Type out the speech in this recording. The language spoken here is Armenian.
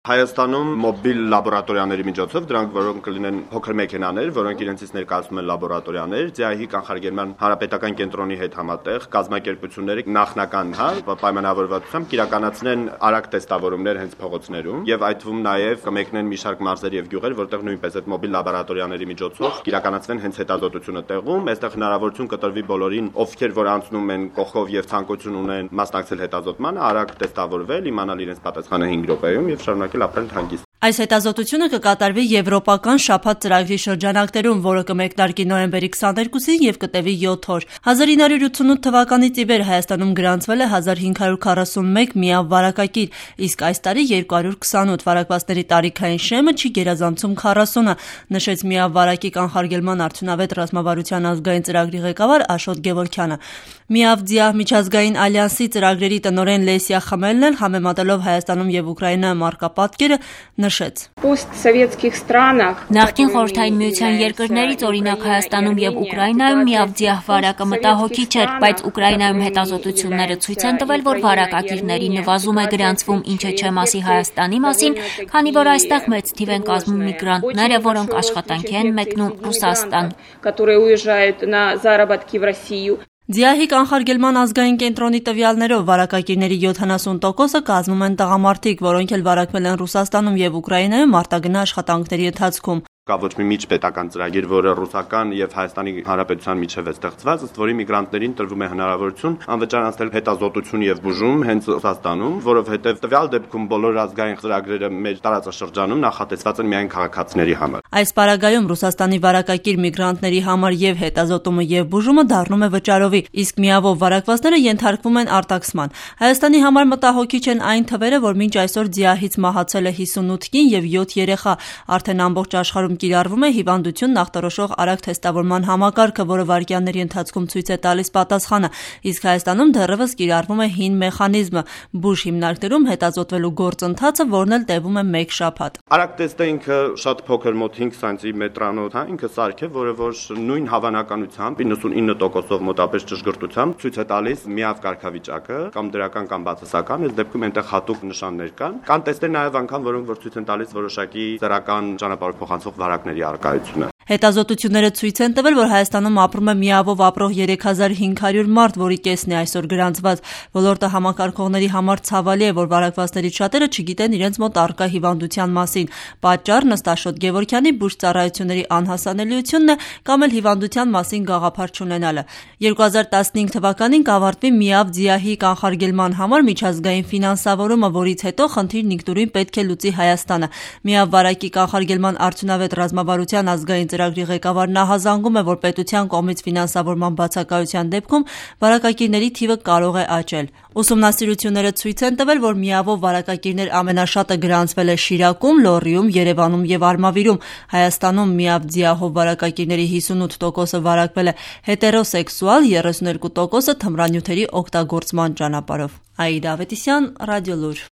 Հայաստանում մոբիլ լաբորատորիաների միջոցով դրանք որոնք կլինեն փոքր մեքենաներ, որոնք իրենցից ներկայացնում են լաբորատորիաներ, ՁԻՀ կանխարգելման հանրապետական կենտրոնի հետ համատեղ կազմակերպությունները նախնական պայմանավորվածությամբ կիրականացնեն արագ տեստավորումներ հենց փողոցներում եւ այդ թվում նաեւ կմեկնեն մի շարք մարզեր եւ գյուղեր, որտեղ նույնպես այդ մոբիլ լաբորատորիաների միջոցով կիրականացվեն հենց հետազոտությունը տեղում, այստեղ հնարավորություն կտրվի բոլորին, ովքեր որ անցնում են կողքով եւ ցանկություն ունեն մասնակցել հետազոտմանը, արագ տեստավորվել, իմանալ իրենց պատասխանը 5 րոպեում եւ շարունակել ապրել հանգիստ։ Այս հետազոտությունը կկատարվի Եվրոպական շաբաթ ծրագրի շրջանակներում, որը կմեկնարկի նոյեմբերի 22-ին եւ կտևի 7 օր։ 1988 թվականից ի վեր Հայաստանում գրանցվել է 1541 միավ վարակագիր, իսկ այս տարի 228 վարակվածների տարիքային շեմը չի գերազանցում 40-ը, նշեց միավ վարակի կանխարգելման արդյունավետ ռազմավարության ազգային ծրագրի ղեկավար Աշոտ Գևորգյանը։ Միավ ՁԻԱՀ միջազգային ալյանսի ծրագրերի տնօրեն Լեսիա Խմելն էլ համեմատելով Հայաստանում եւ Ուկրաինայում առկա պատկերը նշեց. Նախկին խորհրդային միության երկրներից օրինակ Հայաստանում եւ Ուկրաինայում միավ ՁԻԱՀ վարակը մտահոգիչ էր, բայց Ուկրաինայում հետազոտությունները ցույց են տվել, որ վարակագիրների նվազում է գրանցվում, ինչը չէ մասի Հայաստանի մասին, քանի որ այստեղ մեծ թիվ են կազմում միգրանտները, որոնք աշխատանքի են մեկնում Ռուսաստան։ ՁԻԱՀ կանխարգելման ազգային կենտրոնի տվյալներով վարակագիրների 70%-ը կազմում են տղամարդիկ, որոնք էլ վարակվել են Ռուսաստանում եւ Ուկրաինայում արտագնա աշխատանքների ընթացքում։ Կա ոչ մի միջպետական ծրագիր, որը ռուսական եւ Հայաստանի Հանրապետության միջև է ստեղծված, ըստ որի միգրանտներին տրվում է հնարավորություն անվճար անցնել հետազոտություն եւ բուժում հենց Ռուսաստանում, որովհետեւ տվյալ դեպքում բոլոր ազգային ծրագրերը մեր տարածաշրջանում նախատեսված են միայն քաղաքացիների համար։ Այս պարագայում Ռուսաստանի վարակագիր միգրանտների համար եւ հետազոտումը եւ բուժումը դառնում է վճարովի, իսկ միավով վարակվածները ենթարկվում են արտաքսման։ Հայաստանի համար մտահոգիչ են այն թվերը, որ մինչ այսօր ՁԻԱՀ-ից մահացել է 58 կին եւ 7 երեխա, արդեն ամբողջ աշխարհում կիրառվում է հիվանդությունն ախտորոշող արագ թեստավորման համակարգը, որը վայրկյանների ընթացքում ցույց է տալիս պատասխանը, իսկ Հայաստանում դեռևս կիրառվում է հին մեխանիզմը՝ բուժ հիմնարկներում հետազոտվելու գործընթացը, որն էլ տևում է 1 շաբաթ։ Արագ տեստը ինքը շատ փոքր, մոտ 5 սանտիմետրանոց, ինքը սարք է, որը որ նույն հավանականությամբ 99%-ով մոտապես ճշգրտությամբ ցույց է տալիս միավ կարգավիճակը կամ դրական կամ բացասական, այս դեպքում այնտեղ հատուկ նշաններ կան։ Կան տեստեր նաև անգամ, որոնք որ ցույց են տալիս որոշակի սեռական ճանապարհով փոխանցող վարակների առկայությունը։ Հետազոտությունները ցույց են տվել, որ Հայաստանում ապրում է միավով ապրող 3500 մարդ, որի կեսն է այսօր գրանցված։ Ոլորտը համակարգողների համար ցավալի է, որ վարակվածներից շատերը չգիտեն իրենց մոտ առկա հիվանդության մասին։ Պատճառն ըստ Աշոտ Գևորգյանի բուժծառայությունների անհասանելիությունն է կամ էլ հիվանդության մասին գաղափար չունենալը։ 2015 թվականին կավարտվի միավ ՁԻԱՀ կանխարգելման համար միջազգային ֆինանսավորումը, որից հետո խնդիրն ինքնուրույն պետք է լուծի Հայաստանը։ Միավ վարակի կանխարգելման արդյունավետ ռազմավարության ազգային ծրագրի ղեկավարն ահազանգում է, որ պետության կողմից ֆինանսավորման բացակայության դեպքում վարակագիրների թիվը կարող է աճել։ Ուսումնասիրությունները ցույց են տվել, որ միավով վարակագիրներ ամենաշատը գրանցվել է Շիրակում, Լոռիում, Երևանում եւ Արմավիրում։ Հայաստանում միավ ՁԻԱՀ-ով վարակագիրների 58%-ը վարակվել է հետերոսեքսուալ, 32%-ը թմրանյութերի օգտագործման ճանապարհով։ Աիդա Ավետիսյան, Ռադիոլուր։